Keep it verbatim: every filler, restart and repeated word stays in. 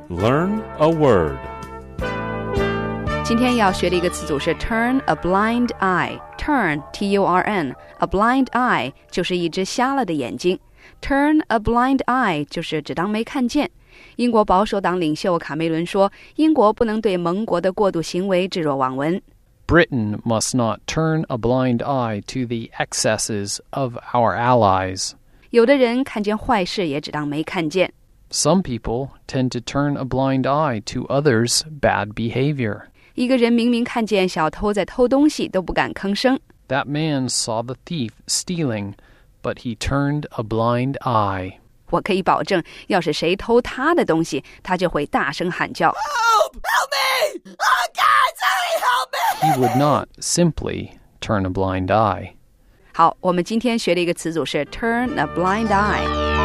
Learn a word. 今天要学的一个词组是 turn a blind eye. Turn, T U R N, a blind eye 就是一只瞎了的眼睛。Turn a blind eye 就是只当没看见。英国保守党领袖卡梅伦说，英国不能对盟国的过度行为置若罔闻。 Britain must not turn a blind eye to the excesses of our allies. 有的人看见坏事也只当没看见。 Some people tend to turn a blind eye to others' bad behavior. 一个人明明看见小偷在偷东西都不敢吭声。 That man saw the thief stealing, but he turned a blind eye. 我可以保证，要是谁偷他的东西，他就会大声喊叫。 Help! Help me! Oh God, somebody help me! He would not simply turn a blind eye. 好，我们今天学的一个词组是 turn a blind eye。